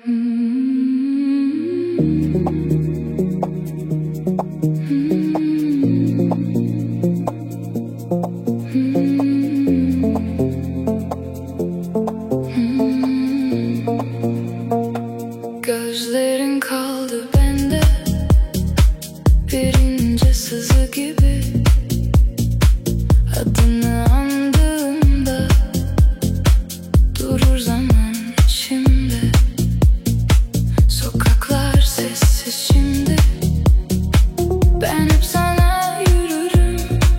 Gözlerin kaldı bende, bir ince sızı gibi. Adını andığımda durur zaman içimde. Sokaklar sessiz şimdi, ben hep sana yürürüm.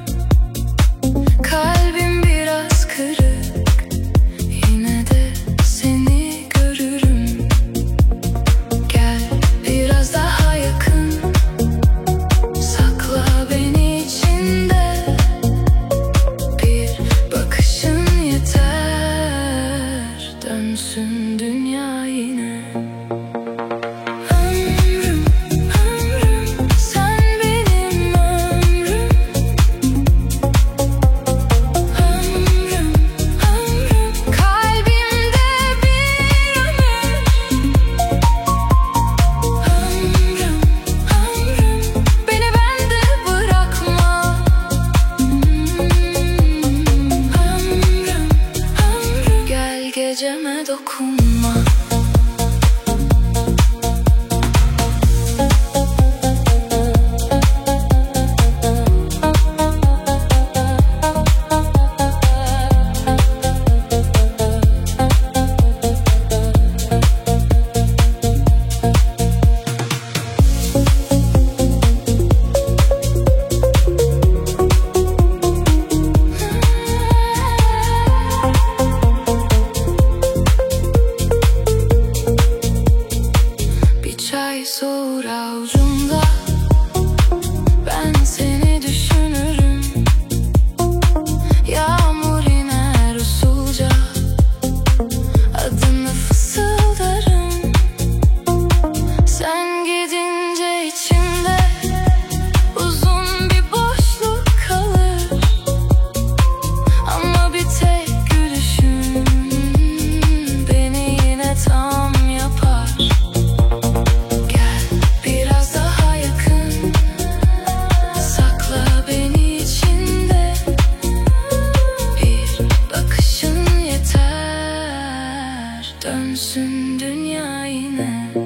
Kalbim biraz kırık, yine de seni görürüm. Gel biraz daha yakın, sakla beni içinde. Bir bakışın yeter, dönsün dünya yine. Ömrüm, ömrüm, sen benim ömrüm. Ömrüm, ömrüm, kalbimde bir ömür. Ömrüm, ömrüm, beni bende bırakma. Ömrüm, ömrüm, gel geceme dokunma. Bir çay soğur avucumda, ben seni düşünürüm. Yağmur iner usulca, adını fısıldarım. Sen gidince içimde uzun bir boşluk kalır. Ama bir tek gülüşün beni yine tam yapar. Gel biraz daha yakın, sakla beni içinde. Bir bakışın yeter, dönsün dünya yine.